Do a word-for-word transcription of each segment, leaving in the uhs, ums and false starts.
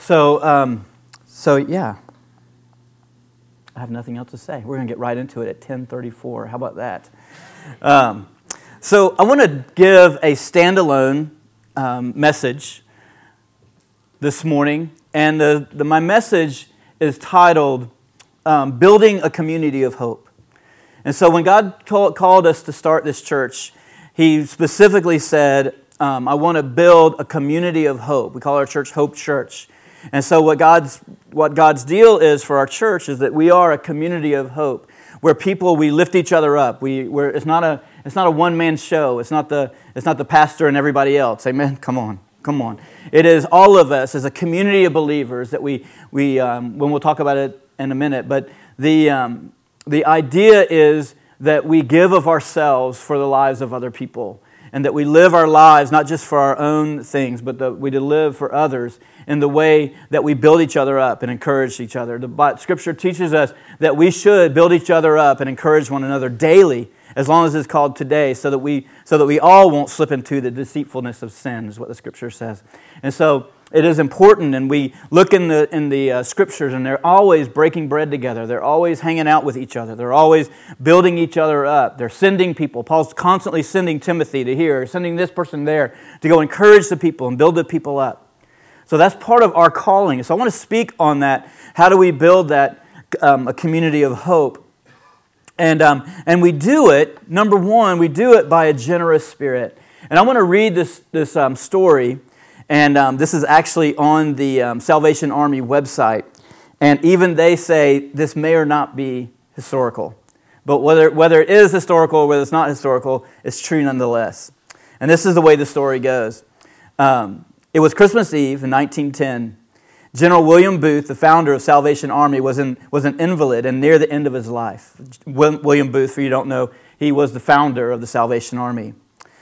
So, um, so yeah, I have nothing else to say. We're going to get right into it at ten thirty-four. How about that? Um, so I want to give a standalone um, message this morning, and the, the, my message is titled um, Building a Community of Hope. And so when God call, called us to start this church, He specifically said, um, I want to build a community of hope. We call our church Hope Church. And so what God's what God's deal is for our church is that we are a community of hope, where people, we lift each other up. We we're, it's not a it's not a one man show. It's not the it's not the pastor and everybody else. Amen. Come on, come on. It is all of us as a community of believers that we we um, when we'll talk about it in a minute. But the um, the idea is that we give of ourselves for the lives of other people, and that we live our lives not just for our own things, but that we to live for others in the way that we build each other up and encourage each other. The Scripture teaches us that we should build each other up and encourage one another daily, as long as it's called today, so that we so that we all won't slip into the deceitfulness of sin, is what the Scripture says. And so it is important, and we look in the in the uh, Scriptures, and they're always breaking bread together. They're always hanging out with each other. They're always building each other up. They're sending people. Paul's constantly sending Timothy to here, sending this person there to go encourage the people and build the people up. So that's part of our calling. So I want to speak on that. How do we build that um, a community of hope? And um, and we do it, number one, we do it by a generous spirit. And I want to read this, this um, story. And um, this is actually on the um, Salvation Army website. And even they say this may or not be historical. But whether, whether it is historical or whether it's not historical, it's true nonetheless. And this is the way the story goes. Um, it was Christmas Eve in nineteen ten. General William Booth, the founder of Salvation Army, was, in, was an invalid and near the end of his life. William Booth, for you who don't know, he was the founder of the Salvation Army.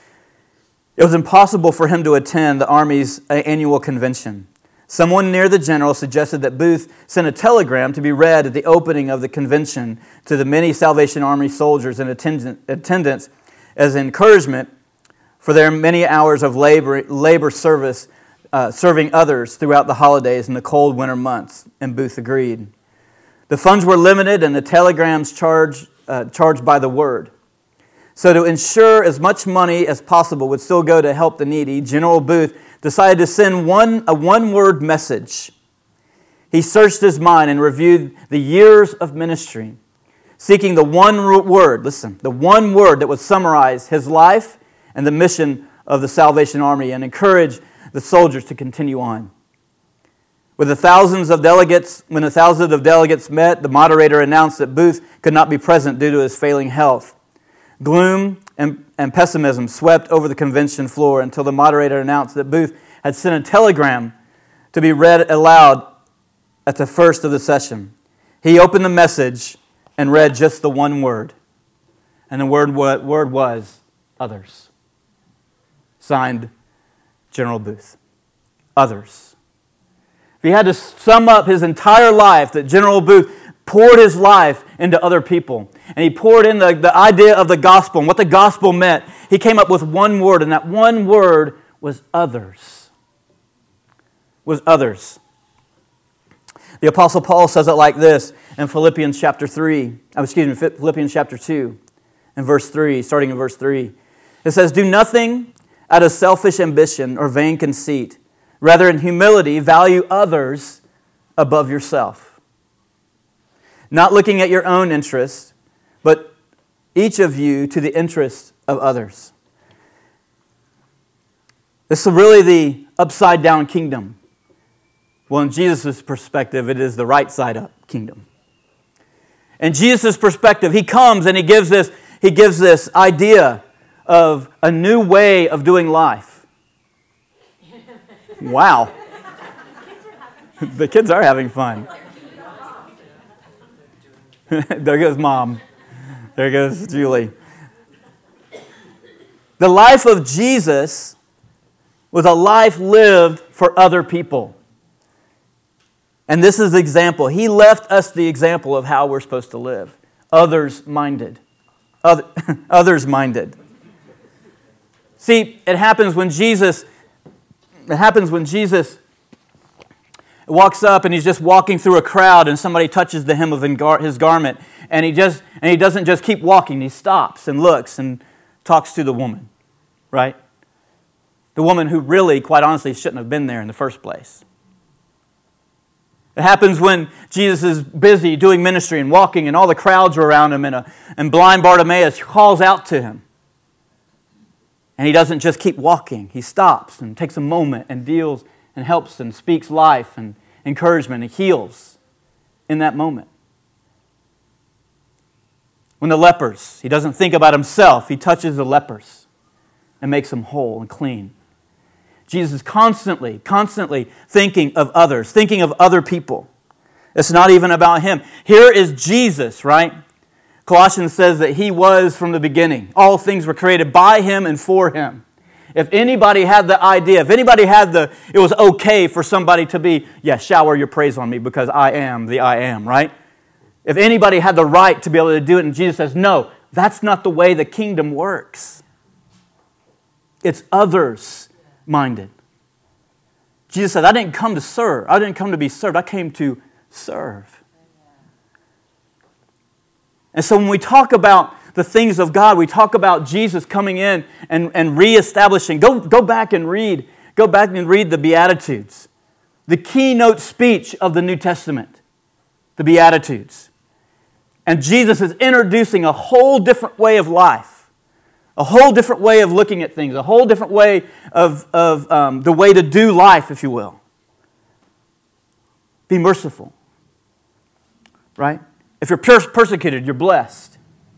It was impossible for him to attend the Army's annual convention. Someone near the general suggested that Booth send a telegram to be read at the opening of the convention to the many Salvation Army soldiers in attendance as encouragement for their many hours of labor, labor service, uh, serving others throughout the holidays and the cold winter months, and Booth agreed. The funds were limited and the telegrams charged, uh, charged by the word. So to ensure as much money as possible would still go to help the needy, General Booth decided to send one a one-word message. He searched his mind and reviewed the years of ministry, seeking the one word, listen, the one word that would summarize his life and the mission of the Salvation Army and encourage the soldiers to continue on. With the thousands of delegates, when the thousands of delegates met, the moderator announced that Booth could not be present due to his failing health. Gloom and, and pessimism swept over the convention floor until the moderator announced that Booth had sent a telegram to be read aloud at the first of the session. He opened the message and read just the one word. And the word, word was others. Signed, General Booth. Others. If he had to sum up his entire life, that General Booth poured his life into other people. And he poured in the, the idea of the gospel and what the gospel meant. He came up with one word, and that one word was others. Was others. The Apostle Paul says it like this in Philippians chapter three. Oh, excuse me, Philippians chapter two and verse three, starting in verse three. It says, "Do nothing out of selfish ambition or vain conceit. Rather, in humility, value others above yourself. Not looking at your own interests, but each of you to the interests of others." This is really the upside-down kingdom. Well, in Jesus' perspective, it is the right-side-up kingdom. In Jesus' perspective, He comes and He gives this, He gives this idea of a new way of doing life. Wow. The kids are having fun. There goes Mom. There goes Julie. The life of Jesus was a life lived for other people. And this is the example. He left us the example of how we're supposed to live. Others-minded. Other, others-minded. See, it happens when Jesus, it happens when Jesus walks up and he's just walking through a crowd and somebody touches the hem of his garment and he just and he doesn't just keep walking. He stops and looks and talks to the woman, right? The woman who really, quite honestly, shouldn't have been there in the first place. It happens when Jesus is busy doing ministry and walking and all the crowds are around him and, a, and blind Bartimaeus calls out to him. And he doesn't just keep walking. He stops and takes a moment and deals and helps and speaks life and encouragement and heals in that moment. When the lepers, he doesn't think about himself. He touches the lepers and makes them whole and clean. Jesus is constantly, constantly thinking of others, thinking of other people. It's not even about him. Here is Jesus, right? Colossians says that he was from the beginning. All things were created by him and for him. If anybody had the idea, if anybody had the, it was okay for somebody to be, yeah, shower your praise on me because I am the I am, right? If anybody had the right to be able to do it, and Jesus says, no, that's not the way the kingdom works. It's others-minded. Jesus said, I didn't come to serve. I didn't come to be served. I came to serve. And so when we talk about the things of God, we talk about Jesus coming in and, and reestablishing. Go, go back and read. Go back and read the Beatitudes. The keynote speech of the New Testament. The Beatitudes. And Jesus is introducing a whole different way of life. A whole different way of looking at things. A whole different way of, of um, the way to do life, if you will. Be merciful. Right? If you're persecuted, you're blessed.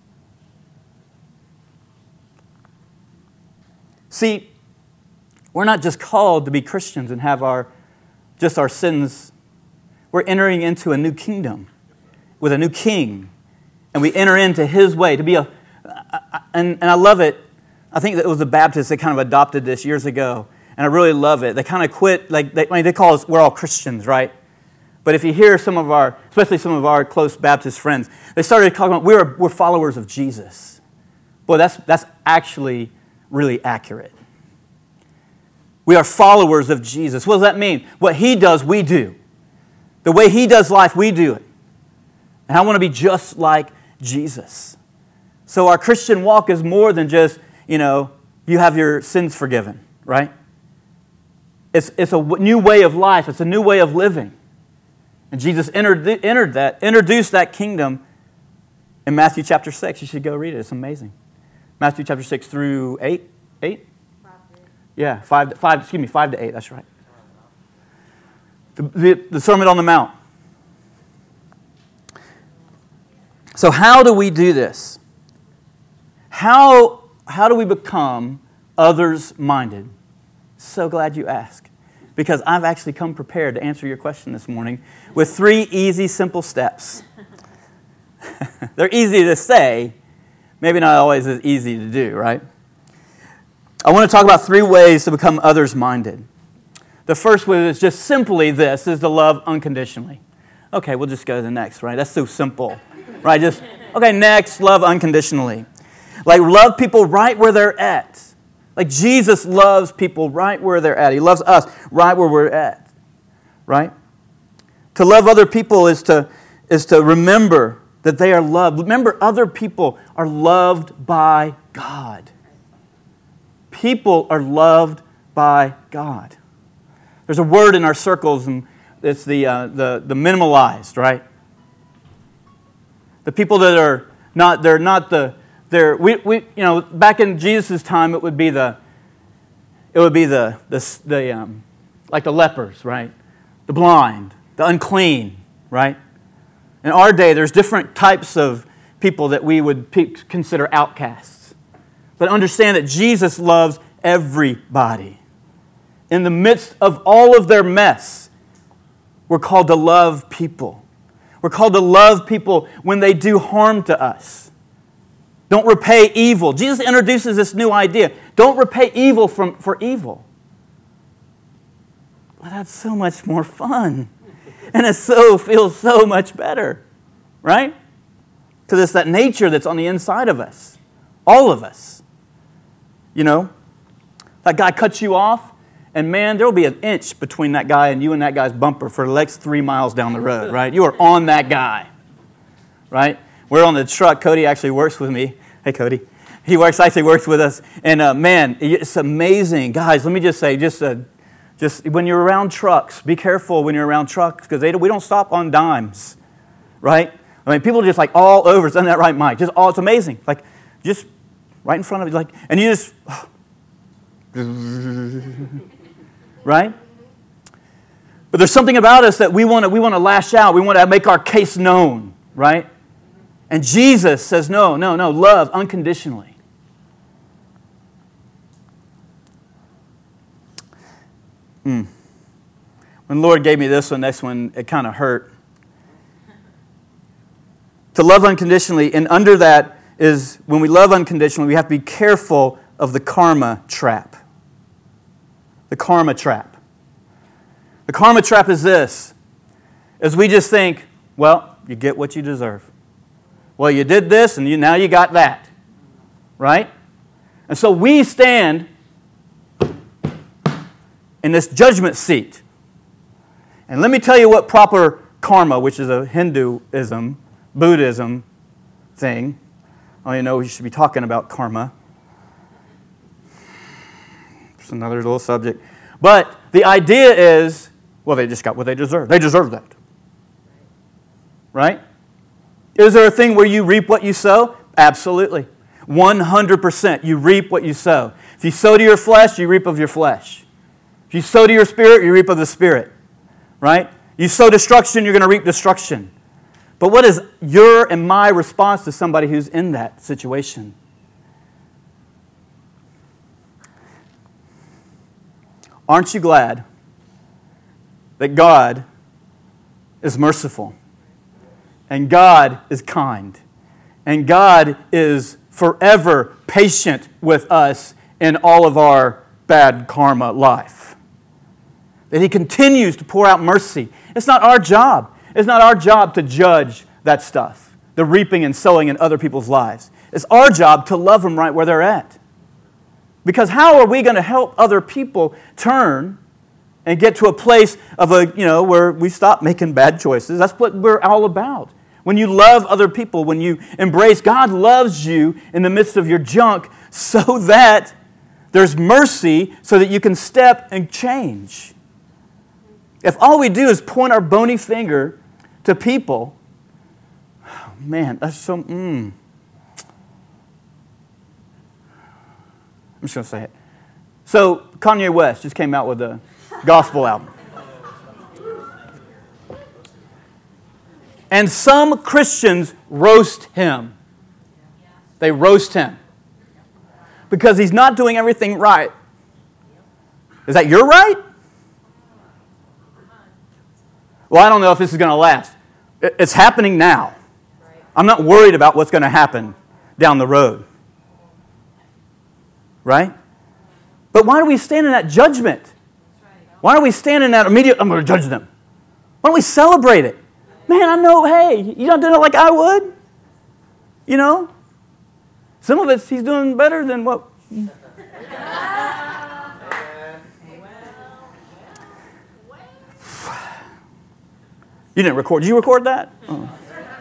See, we're not just called to be Christians and have our just our sins. We're entering into a new kingdom with a new king. And we enter into his way to be a... And, and I love it. I think that it was the Baptists that kind of adopted this years ago. And I really love it. They kind of quit, like they, I mean, they call us, we're all Christians, right? But if you hear some of our, especially some of our close Baptist friends, they started talking about, we're, we're followers of Jesus. Boy, that's, that's actually really accurate. We are followers of Jesus. What does that mean? What he does, we do. The way he does life, we do it. And I want to be just like Jesus. So our Christian walk is more than just, you know, you have your sins forgiven, right? It's, it's a new way of life. It's a new way of living. And Jesus entered, entered that, introduced that kingdom in Matthew chapter six. You should go read it. It's amazing. Matthew chapter six through eight? eight? Five yeah, five, five, excuse me, five to eight. That's right. The, the, the Sermon on the Mount. So how do we do this? How, how do we become others-minded? So glad you asked. Because I've actually come prepared to answer your question this morning with three easy, simple steps. They're easy to say, maybe not always as easy to do, right? I want to talk about three ways to become others-minded. The first way is just simply this, is to love unconditionally. Okay, we'll just go to the next, right? That's so simple, right? Just, okay, next, love unconditionally. Like, love people right where they're at. Like, Jesus loves people right where they're at. He loves us right where we're at, right? To love other people is to, is to remember that they are loved. Remember, other people are loved by God. People are loved by God. There's a word in our circles, and it's the, uh, the, the minimalized, right? The people that are not, they're not the, they're, we, we, you know, back in Jesus' time, it would be the, it would be the, the, the um, like the lepers, right? The blind, the unclean, right? In our day, there's different types of people that we would pe- consider outcasts. But understand that Jesus loves everybody. In the midst of all of their mess, we're called to love people. We're called to love people when they do harm to us. Don't repay evil. Jesus introduces this new idea. Don't repay evil from, for evil. Well, that's so much more fun. And it so feels so much better, right? Because it's that nature that's on the inside of us. All of us. You know? That guy cuts you off, And man, there will be an inch between that guy and you and that guy's bumper for the next three miles down the road, right? You are on that guy, right? We're on the truck. Cody actually works with me. Hey, Cody. He works actually works with us. And uh, man, it's amazing. Guys, let me just say, just uh, just when you're around trucks, be careful when you're around trucks because they we don't stop on dimes, right? I mean, people are just like all over. Isn't that right, Mike? Just all, it's amazing. Like, just right in front of you, like, and you just, right? But there's something about us that we want to we want to lash out. We want to make our case known, right? And Jesus says, no, no, no, love unconditionally. Mm. When the Lord gave me this one, next one, it kind of hurt. To love unconditionally, and under that is when we love unconditionally, we have to be careful of the karma trap. The karma trap. The karma trap is this, is we just think, well, you get what you deserve. Well, you did this, and you, now you got that, right? And so we stand in this judgment seat. And let me tell you what proper karma, which is a Hinduism, Buddhism thing. I don't even know we should be talking about karma. It's another little subject. But the idea is, well, they just got what they deserve. They deserve that. Right? Is there a thing where you reap what you sow? Absolutely. one hundred percent. You reap what you sow. If you sow to your flesh, you reap of your flesh. If you sow to your spirit, you reap of the spirit. Right? You sow destruction, you're going to reap destruction. But what is your and my response to somebody who's in that situation? Aren't you glad that God is merciful and God is kind and God is forever patient with us in all of our bad karma life? That He continues to pour out mercy. It's not our job. It's not our job to judge that stuff, the reaping and sowing in other people's lives. It's our job to love them right where they're at. Because how are we going to help other people turn and get to a place of a, you know, where we stop making bad choices? That's what we're all about. When you love other people, when you embrace, God loves you in the midst of your junk so that there's mercy so that you can step and change. If all we do is point our bony finger to people, oh man, that's so, mm. I'm just going to say it. So Kanye West just came out with a gospel album. And some Christians roast him. They roast him. Because he's not doing everything right. Is that your right? Well, I don't know if this is going to last. It's happening now. I'm not worried about what's going to happen down the road. Right? But why do we stand in that judgment? Why do we stand in that immediate, I'm going to judge them? Why don't we celebrate it? Man, I know, hey, you're not doing it like I would. You know? Some of it, he's doing better than what... You didn't record. Did you record that? Oh.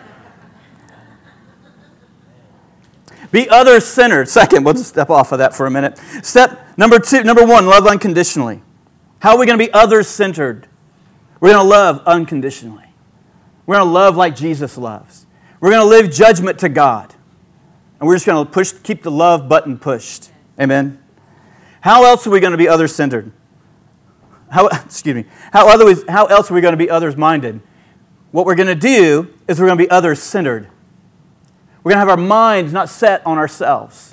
Be other-centered. Second, we'll just step off of that for a minute. Step number two, number one, love unconditionally. How are we going to be other-centered? We're going to love unconditionally. We're going to love like Jesus loves. We're going to live judgment to God. And we're just going to push, keep the love button pushed. Amen? How else are we going to be other-centered? How, excuse me. How, otherwise, how else are we going to be others-minded? What we're going to do is we're going to be others-centered. We're going to have our minds not set on ourselves.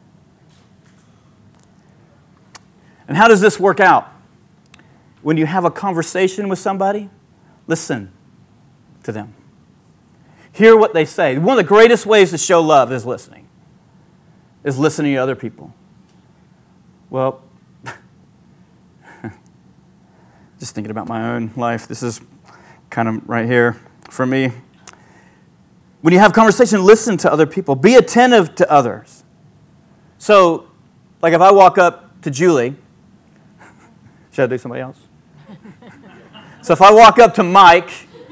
And how does this work out? When you have a conversation with somebody, listen to them. Hear what they say. One of the greatest ways to show love is listening. Is listening to other people. Well, just thinking about my own life. This is kind of right here for me. When you have conversation, listen to other people. Be attentive to others. So, like if I walk up to Julie, Should I do somebody else? So if I walk up to Mike,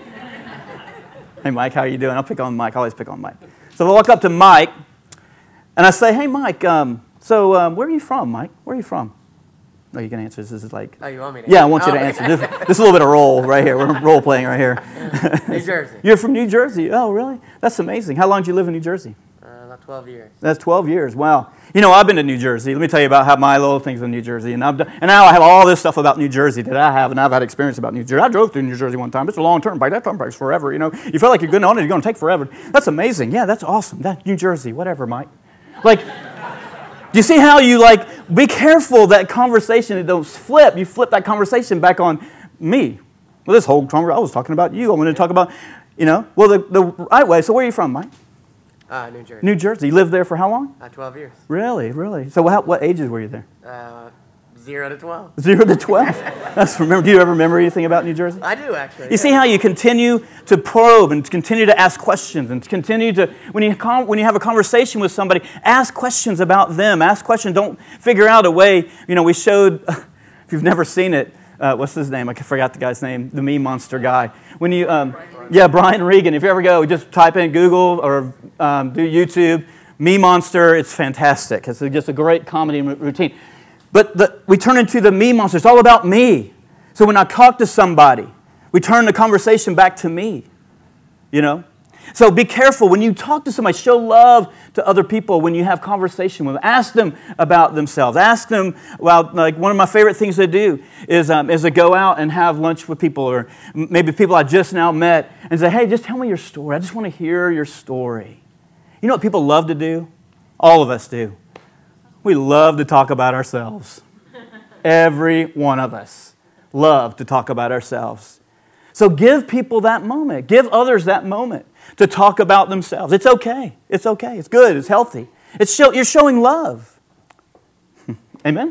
hey Mike, how are you doing? I'll pick on Mike. I always pick on Mike. So if I walk up to Mike and I say, hey Mike, um, so um, where are you from, Mike? Where are you from? No, you can answer. This is like... Oh, you want me to? Yeah, I want you oh. to answer. This, this is a little bit of role right here. We're role playing right here. New Jersey. You're from New Jersey? Oh, really? That's amazing. How long did you live in New Jersey? Uh, about twelve years. That's twelve years. Wow. You know, I've been to New Jersey. Let me tell you about how my little things in New Jersey. And, I've done, and now I have all this stuff about New Jersey that I have, and I've had experience about New Jersey. I drove through New Jersey one time. It's a long term bike. That term bike's forever, you know. You feel like you're going on it, you're going to take forever. That's amazing. Yeah, that's awesome. That New Jersey, whatever, Mike. Like... Do you see how you, like, be careful that conversation, it don't flip. You flip that conversation back on me. Well, this whole conversation, I was talking about you. I'm going to talk about, you know, well, the, the right way. So where are you from, Mike? Uh, New Jersey. New Jersey. You lived there for how long? Uh, twelve years. Really, really? So what, what ages were you there? Uh, zero to twelve. Zero to twelve? That's, remember, do you ever remember anything about New Jersey? I do, actually. You yeah. see how you continue to probe and continue to ask questions and continue to, when you, com- when you have a conversation with somebody, ask questions about them. Ask questions. Don't figure out a way. You know, we showed, if you've never seen it, uh, what's his name? I forgot the guy's name, the meme monster guy. When you, um, yeah, Brian Regan. If you ever go, just type in Google or um, do YouTube, Meme Monster. It's fantastic. It's just a great comedy routine. But the, we turn into the me monster. It's all about me. So when I talk to somebody, we turn the conversation back to me, you know? So be careful. When you talk to somebody, show love to other people when you have conversation with them. Ask them about themselves. Ask them, well, like one of my favorite things to do is, um, is to go out and have lunch with people or maybe people I just now met and say, hey, just tell me your story. I just want to hear your story. You know what people love to do? All of us do. We love to talk about ourselves. Every one of us love to talk about ourselves. So give people that moment. Give others that moment to talk about themselves. It's okay. It's okay. It's good. It's healthy. It's show, you're showing love. Amen?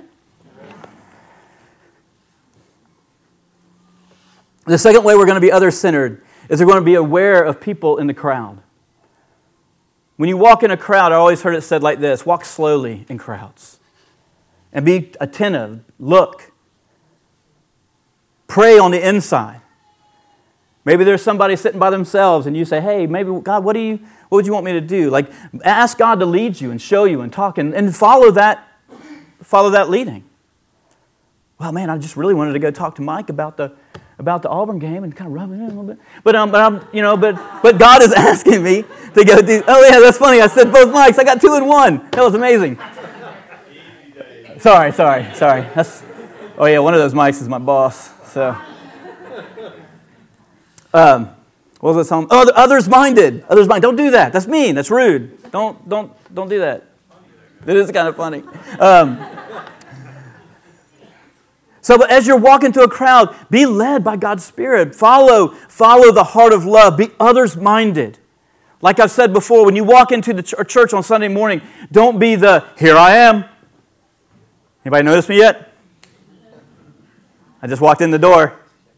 The second way we're going to be other-centered is we're going to be aware of people in the crowd. When you walk in a crowd, I always heard it said like this, walk slowly in crowds. And be attentive. Look. Pray on the inside. Maybe there's somebody sitting by themselves and you say, hey, maybe, God, what do you, what would you want me to do? Like, ask God to lead you and show you and talk and, and follow that, follow that leading. Well, man, I just really wanted to go talk to Mike about the about the Auburn game and kind of rub it in a little bit. But um, but I'm, you know, but but God is asking me to go do. Oh yeah, that's funny. I said both mics. I got two in one. That was amazing. Sorry, sorry, sorry. That's. Oh yeah, one of those mics is my boss. So. Um, what was that song? Oh, others minded. Others minded. Don't do that. That's mean. That's rude. Don't don't don't do that. It is kind of funny. Um, So but as you're walking through a crowd, be led by God's Spirit. Follow, follow the heart of love. Be others-minded. Like I've said before, when you walk into the ch- church on Sunday morning, don't be the, here I am. Anybody notice me yet? I just walked in the door.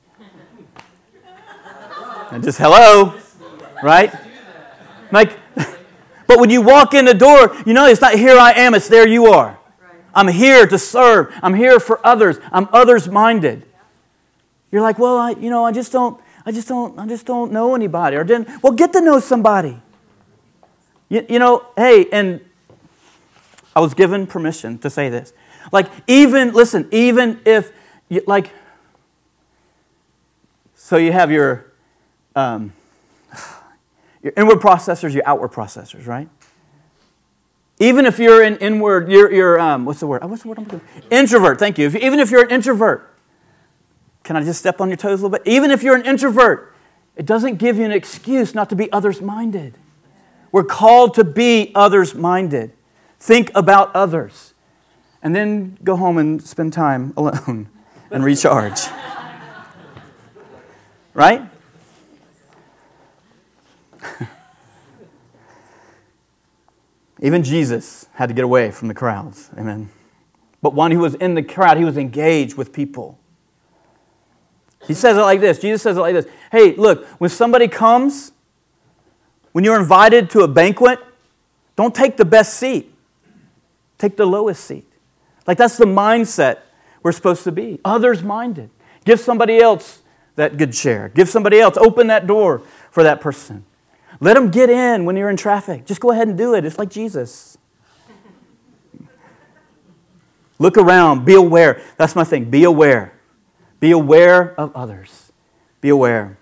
And just hello, right? Like, but when you walk in the door, you know it's not here I am, it's there you are. I'm here to serve. I'm here for others. I'm others-minded. You're like, well, I, you know, I just don't, I just don't, I just don't know anybody. Or didn't. Well, get to know somebody. You, you know, hey, and I was given permission to say this. Like, even listen, even if, you, like, so you have your, um, your inward processors, your outward processors, right? Even if you're an inward, you're, you're um, what's the word? What's the word I'm looking for? Introvert, thank you. If, even if you're an introvert, can I just step on your toes a little bit? Even if you're an introvert, it doesn't give you an excuse not to be others-minded. We're called to be others-minded. Think about others. And then go home and spend time alone and recharge. Right? Even Jesus had to get away from the crowds. Amen. But when he was in the crowd, he was engaged with people. He says it like this. Jesus says it like this. Hey, look, when somebody comes, when you're invited to a banquet, don't take the best seat. Take the lowest seat. Like that's the mindset we're supposed to be. Others-minded. Give somebody else that good share. Give somebody else. Open that door for that person. Let them get in when you're in traffic. Just go ahead and do it. It's like Jesus. Look around. Be aware. That's my thing. Be aware. Be aware of others. Be aware.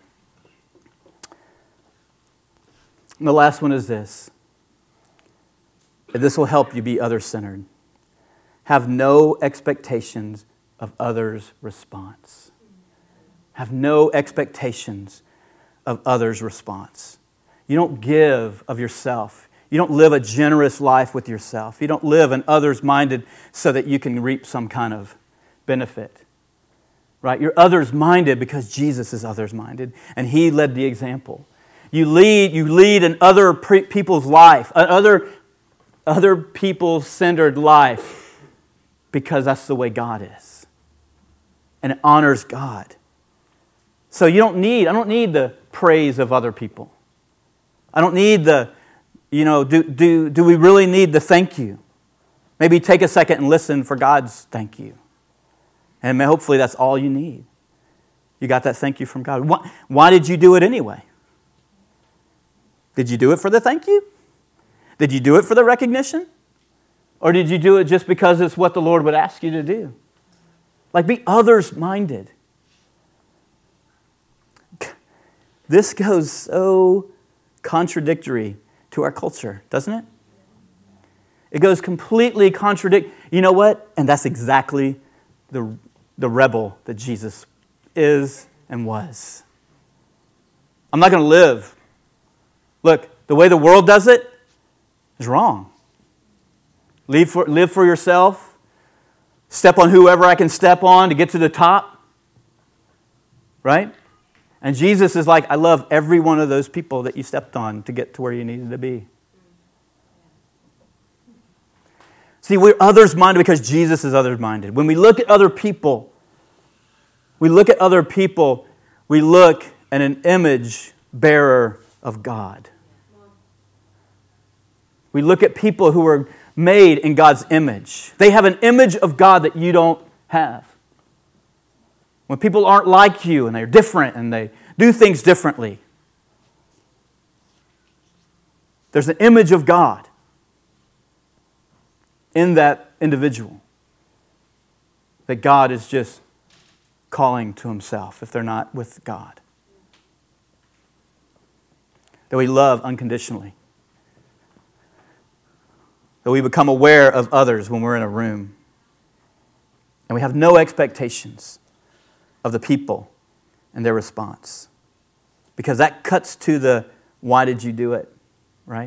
And the last one is this. This will help you be other-centered. Have no expectations of others' response. Have no expectations of others' response. You don't give of yourself. You don't live a generous life with yourself. You don't live an others-minded so that you can reap some kind of benefit. Right? You're others-minded because Jesus is others-minded, and He led the example. You lead, you lead in other pre- people's life, other, other people-centered life, because that's the way God is. And it honors God. So you don't need, I don't need the praise of other people. I don't need the, you know, do, do, do we really need the thank you? Maybe take a second and listen for God's thank you. And hopefully that's all you need. You got that thank you from God. Why, why did you do it anyway? Did you do it for the thank you? Did you do it for the recognition? Or did you do it just because it's what the Lord would ask you to do? Like, be others-minded. This goes so contradictory to our culture, doesn't it? It goes completely contradict. You know what? And that's exactly the, the rebel that Jesus is and was. I'm not going to live. Look, the way the world does it is wrong. Live for, live for yourself. Step on whoever I can step on to get to the top. Right? And Jesus is like, I love every one of those people that you stepped on to get to where you needed to be. See, we're others-minded because Jesus is others-minded. When we look at other people, we look at other people, we look at an image bearer of God. We look at people who are made in God's image. They have an image of God that you don't have. When people aren't like you and they're different and they do things differently, there's an image of God in that individual that God is just calling to Himself if they're not with God. That we love unconditionally. That we become aware of others when we're in a room. And we have no expectations of the people and their response. Because that cuts to the, why did you do it? Right?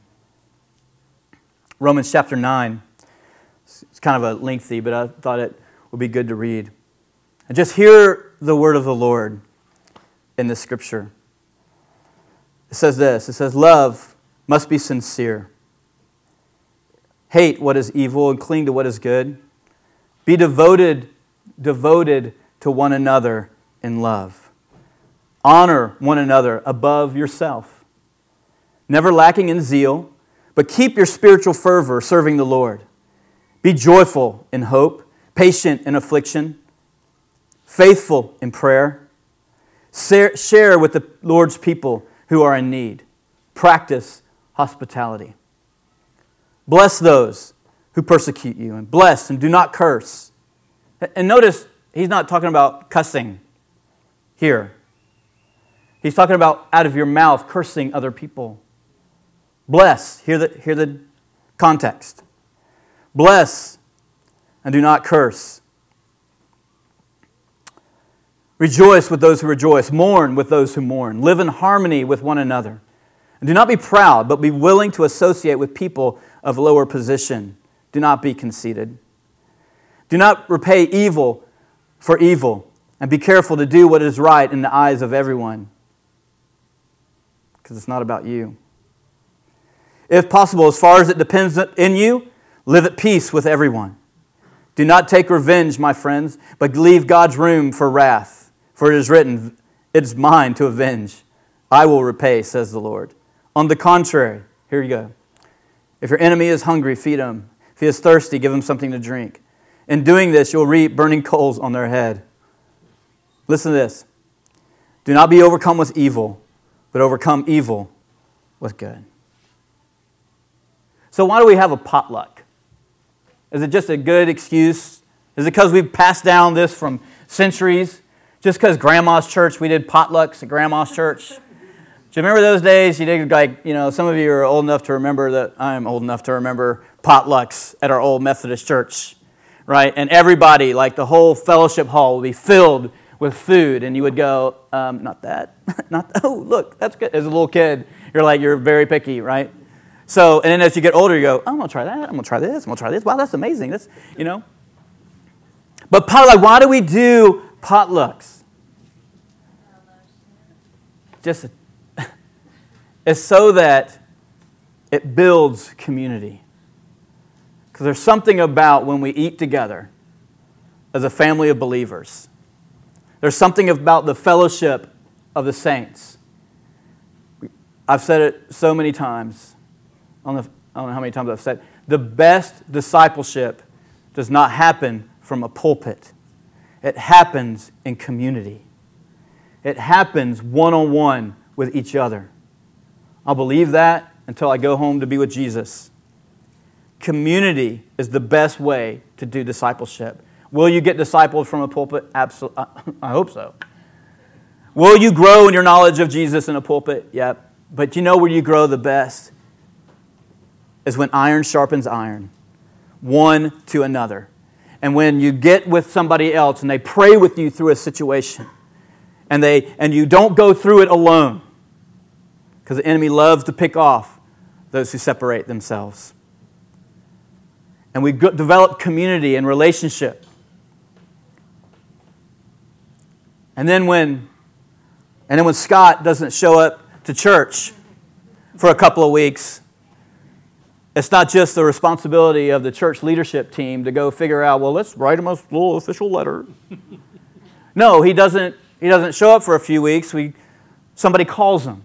Romans chapter nine. It's kind of a lengthy, but I thought it would be good to read. And just hear the word of the Lord in this scripture. It says this. It says, love must be sincere. Hate what is evil and cling to what is good. Be devoted, devoted to one another in love. Honor one another above yourself. Never lacking in zeal, but keep your spiritual fervor serving the Lord. Be joyful in hope, patient in affliction, faithful in prayer. Share with the Lord's people who are in need. Practice hospitality. Bless those who persecute you, and bless and do not curse. And notice, he's not talking about cussing here. He's talking about out of your mouth cursing other people. Bless. Hear the, hear the context. Bless and do not curse. Rejoice with those who rejoice. Mourn with those who mourn. Live in harmony with one another. And do not be proud, but be willing to associate with people of lower position. Do not be conceited. Do not repay evil for evil, and be careful to do what is right in the eyes of everyone, because it's not about you. If possible, as far as it depends in you, live at peace with everyone. Do not take revenge, my friends, but leave God's room for wrath. For it is written, it is mine to avenge. I will repay, says the Lord. On the contrary, here you go. If your enemy is hungry, feed him. If he is thirsty, give him something to drink. In doing this, you'll reap burning coals on their head. Listen to this. Do not be overcome with evil, but overcome evil with good. So why do we have a potluck? Is it just a good excuse? Is it because we've passed down this from centuries? Just because grandma's church, we did potlucks at grandma's church? Do you remember those days? You did, like, you know, some of you are old enough to remember that I'm old enough to remember potlucks at our old Methodist church, right? And everybody, like the whole fellowship hall, would be filled with food, and you would go, um, not that, not that. Oh, look, that's good. As a little kid, you're like, you're very picky, right? So, and then as you get older, you go, oh, I'm gonna try that. I'm gonna try this. I'm gonna try this. Wow, that's amazing. That's, you know. But potluck, why do we do potlucks? Just. It's so that it builds community. Because there's something about when we eat together as a family of believers. There's something about the fellowship of the saints. I've said it so many times. I don't know, if, I don't know how many times I've said it. The best discipleship does not happen from a pulpit. It happens in community. It happens one-on-one with each other. I'll believe that until I go home to be with Jesus. Community is the best way to do discipleship. Will you get discipled from a pulpit? Absolutely. I hope so. Will you grow in your knowledge of Jesus in a pulpit? Yep. But you know where you grow the best? Is when iron sharpens iron, one to another. And when you get with somebody else and they pray with you through a situation, and they and you don't go through it alone. Because the enemy loves to pick off those who separate themselves. And we develop community and relationship. And then when and then when Scott doesn't show up to church for a couple of weeks, it's not just the responsibility of the church leadership team to go figure out, well, let's write him a little official letter. No, he doesn't he doesn't show up for a few weeks. We somebody calls him.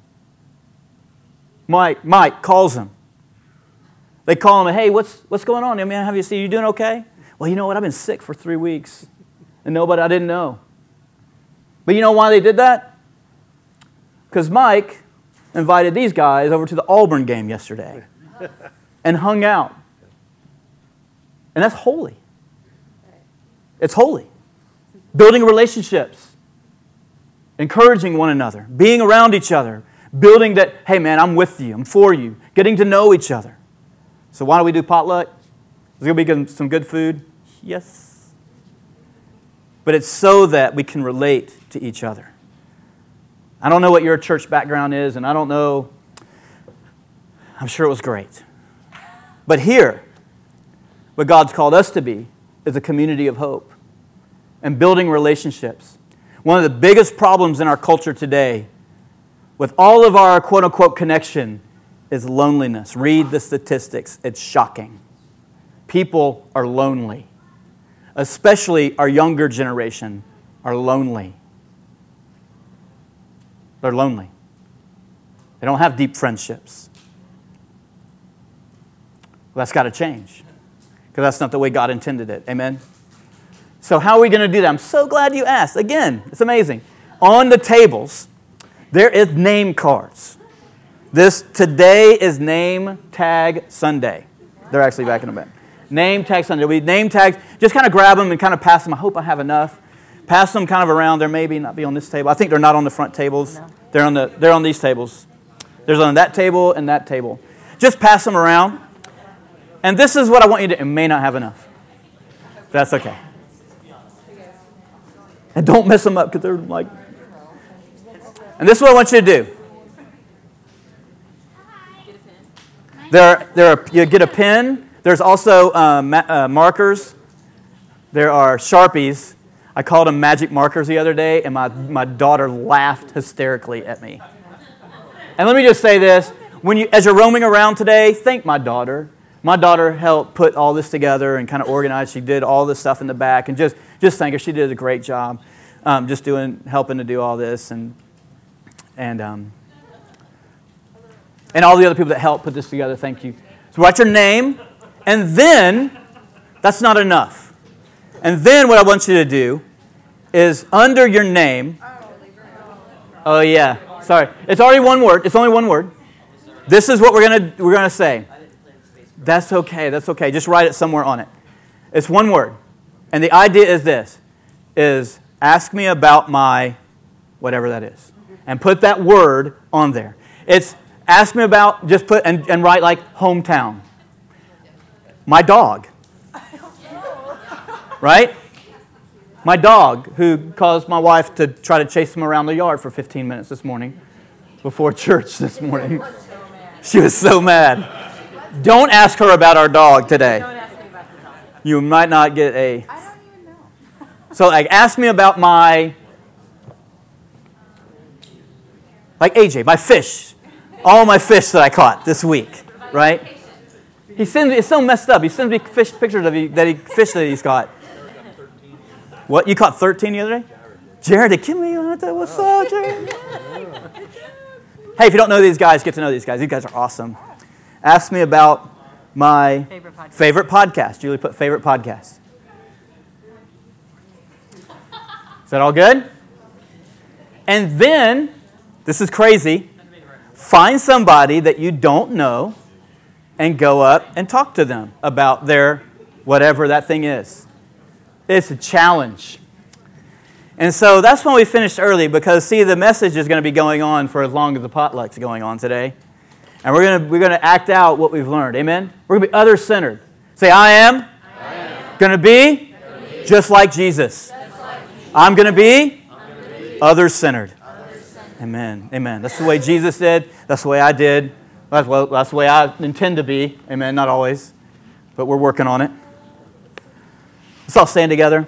Mike, Mike calls him. They call him, hey, what's what's going on? I mean, have you seen you doing okay? Well, you know what? I've been sick for three weeks. And nobody, I didn't know. But you know why they did that? Because Mike invited these guys over to the Auburn game yesterday and hung out. And that's holy. It's holy. Building relationships. Encouraging one another. Being around each other. Building that, hey man, I'm with you, I'm for you. Getting to know each other. So why do we do potluck? There's going to be some good food? Yes. But it's so that we can relate to each other. I don't know what your church background is, and I don't know, I'm sure it was great. But here, what God's called us to be is a community of hope and building relationships. One of the biggest problems in our culture today with all of our quote-unquote connection is loneliness. Read the statistics. It's shocking. People are lonely. Especially our younger generation are lonely. They're lonely. They don't have deep friendships. Well, that's got to change. Because that's not the way God intended it. Amen? So how are we going to do that? I'm so glad you asked. Again, it's amazing. On the tables, there is name cards. This today is name tag Sunday. They're actually back in the back. Name tag Sunday. We name tags. Just kind of grab them and kind of pass them. I hope I have enough. Pass them kind of around. There maybe not be on this table. I think they're not on the front tables. No. They're on the. They're on these tables. There's on that table and that table. Just pass them around. And this is what I want you to. It may not have enough. That's okay. And don't mess them up because they're like. And this is what I want you to do. There, there are, you get a pen. There's also uh, ma- uh, markers. There are Sharpies. I called them magic markers the other day, and my, my daughter laughed hysterically at me. And let me just say this. When you, as you're roaming around today, thank my daughter. My daughter helped put all this together and kind of organize. She did all this stuff in the back. And just, just thank her. She did a great job um, just doing, helping to do all this. And And um, and all the other people that helped put this together, thank you. So write your name, and then That's not enough. And then what I want you to do is under your name. Oh yeah, sorry. It's already one word. It's only one word. This is what we're gonna we're gonna say. That's okay. That's okay. Just write it somewhere on it. It's one word, and the idea is this: is ask me about my whatever that is, and put that word on there. It's ask me about. Just put and, and write like hometown. My dog. Right? My dog, who caused my wife to try to chase him around the yard for fifteen minutes this morning, before church this morning. She was so mad. Don't ask her about our dog today. Don't ask me about the dog. You might not get a... I don't even know. So, like, ask me about my... Like A J, my fish. All my fish that I caught this week, right? He sends me, it's so messed up. He sends me fish pictures of he, that he fish that he's caught. What? You caught thirteen the other day? Jared, give me what's up, Jared? Hey, if you don't know these guys, get to know these guys. These guys are awesome. Ask me about my Favorite podcast. favorite podcast. Julie put favorite podcast. Is that all good? And then, this is crazy, find somebody that you don't know and go up and talk to them about their whatever that thing is. It's a challenge. And so that's when we finished early because, see, the message is going to be going on for as long as the potluck's going on today. And we're going to we're going to act out what we've learned. Amen? We're going to be other-centered. Say, I am, I am. Going to be, be just like Jesus. Like Jesus. I'm going to be, be other-centered. Other-centered. Amen. Amen. That's the way Jesus did. That's the way I did. That's, well, that's the way I intend to be. Amen. Not always. But we're working on it. Let's all stand together.